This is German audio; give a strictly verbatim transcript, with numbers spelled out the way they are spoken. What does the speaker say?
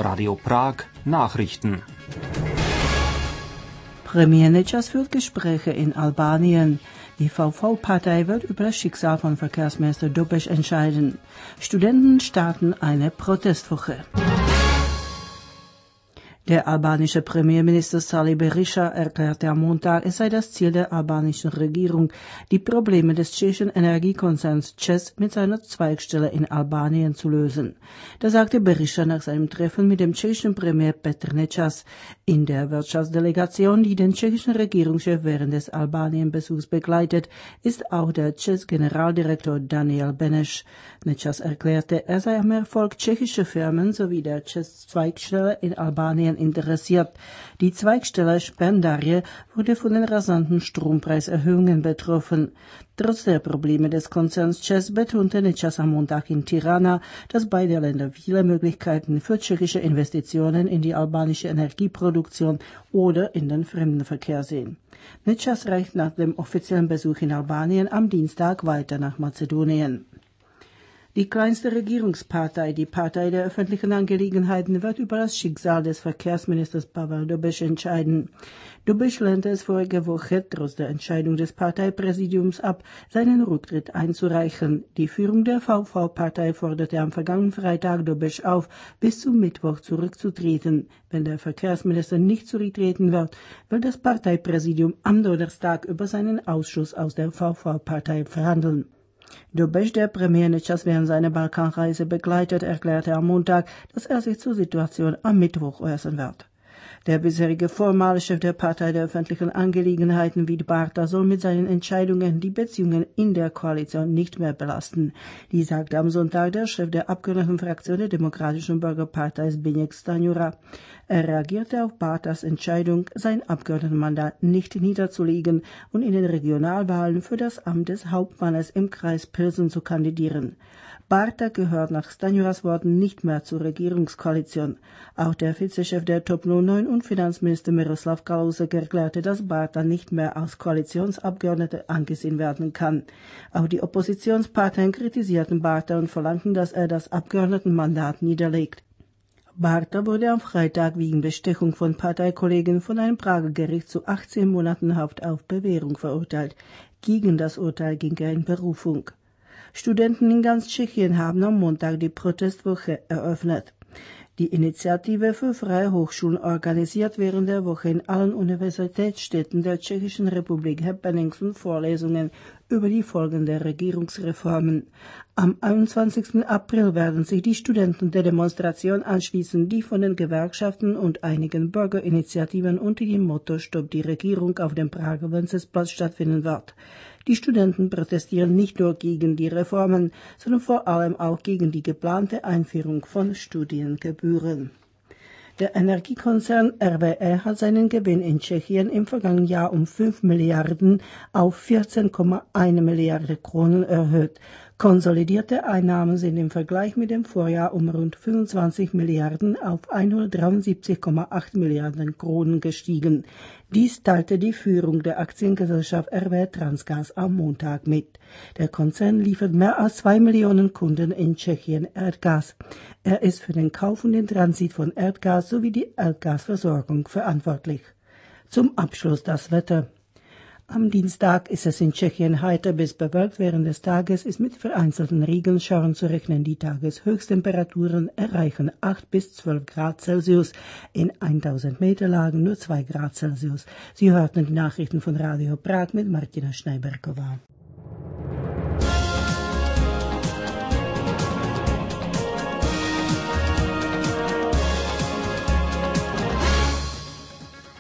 Radio Prag Nachrichten. Premier Nečas führt Gespräche in Albanien. Die V V-Partei wird über das Schicksal von Verkehrsminister Dobesh entscheiden. Studenten starten eine Protestwoche. Der albanische Premierminister Sali Berisha erklärte am Montag, es sei das Ziel der albanischen Regierung, die Probleme des tschechischen Energiekonzerns C E S mit seiner Zweigstelle in Albanien zu lösen. Das sagte Berisha nach seinem Treffen mit dem tschechischen Premier Petr Nečas. In der Wirtschaftsdelegation, die den tschechischen Regierungschef während des Albanien-Besuchs begleitet, ist auch der C E S-Generaldirektor Daniel Beneš. Nečas erklärte, er sei am Erfolg tschechischer Firmen sowie der C E S-Zweigstelle in Albanien interessiert. Die Zweigstelle Spendarie wurde von den rasanten Strompreiserhöhungen betroffen. Trotz der Probleme des Konzerns C E S betonte Nečas am Montag in Tirana, dass beide Länder viele Möglichkeiten für tschechische Investitionen in die albanische Energieproduktion oder in den Fremdenverkehr sehen. Nečas reist nach dem offiziellen Besuch in Albanien am Dienstag weiter nach Mazedonien. Die kleinste Regierungspartei, die Partei der öffentlichen Angelegenheiten, wird über das Schicksal des Verkehrsministers Pavel Dobesh entscheiden. Dobesh lehnte es vorige Woche trotz der Entscheidung des Parteipräsidiums ab, seinen Rücktritt einzureichen. Die Führung der V V-Partei forderte am vergangenen Freitag Dobesh auf, bis zum Mittwoch zurückzutreten. Wenn der Verkehrsminister nicht zurücktreten wird, wird das Parteipräsidium am Donnerstag über seinen Ausschuss aus der V V-Partei verhandeln. Dobesh, der Premier Nečas während seiner Balkanreise begleitet, erklärte am Montag, dass er sich zur Situation am Mittwoch äußern wird. Der bisherige formale Chef der Partei der öffentlichen Angelegenheiten, Vít Barta, soll mit seinen Entscheidungen die Beziehungen in der Koalition nicht mehr belasten. Dies sagte am Sonntag der Chef der Abgeordnetenfraktion der Demokratischen Bürgerpartei Zbyněk Stanjura. Er reagierte auf Bartas Entscheidung, sein Abgeordnetenmandat nicht niederzulegen und in den Regionalwahlen für das Amt des Hauptmannes im Kreis Pilsen zu kandidieren. Barta gehört nach Stanjuras Worten nicht mehr zur Regierungskoalition. Auch der Vizechef der Top null neun und Finanzminister Miroslav Kalousek erklärte, dass Barta nicht mehr als Koalitionsabgeordneter angesehen werden kann. Auch die Oppositionsparteien kritisierten Barta und verlangten, dass er das Abgeordnetenmandat niederlegt. Barta wurde am Freitag wegen Bestechung von Parteikollegen von einem Prager Gericht zu achtzehn Monaten Haft auf Bewährung verurteilt. Gegen das Urteil ging er in Berufung. Studenten in ganz Tschechien haben am Montag die Protestwoche eröffnet. Die Initiative für freie Hochschulen organisiert während der Woche in allen Universitätsstädten der Tschechischen Republik Happenings und Vorlesungen über die Folgen der Regierungsreformen. Am einundzwanzigsten April werden sich die Studenten der Demonstration anschließen, die von den Gewerkschaften und einigen Bürgerinitiativen unter dem Motto Stopp die Regierung auf dem Prager Wenceslas stattfinden wird. Die Studenten protestieren nicht nur gegen die Reformen, sondern vor allem auch gegen die geplante Einführung von Studiengebühren. Der Energiekonzern R W E hat seinen Gewinn in Tschechien im vergangenen Jahr um fünf Milliarden auf vierzehn Komma eins Milliarden Kronen erhöht. Konsolidierte Einnahmen sind im Vergleich mit dem Vorjahr um rund fünfundzwanzig Milliarden auf hundertdreiundsiebzig Komma acht Milliarden Kronen gestiegen. Dies teilte die Führung der Aktiengesellschaft R W E Transgas am Montag mit. Der Konzern liefert mehr als zwei Millionen Kunden in Tschechien Erdgas. Er ist für den Kauf und den Transit von Erdgas sowie die Erdgasversorgung verantwortlich. Zum Abschluss das Wetter. Am Dienstag ist es in Tschechien heiter bis bewölkt. Während des Tages ist mit vereinzelten Regenschauern zu rechnen. Die Tageshöchsttemperaturen erreichen acht bis zwölf Grad Celsius. In tausend Meter Lagen nur zwei Grad Celsius. Sie hörten die Nachrichten von Radio Prag mit Martina Schneiberkova.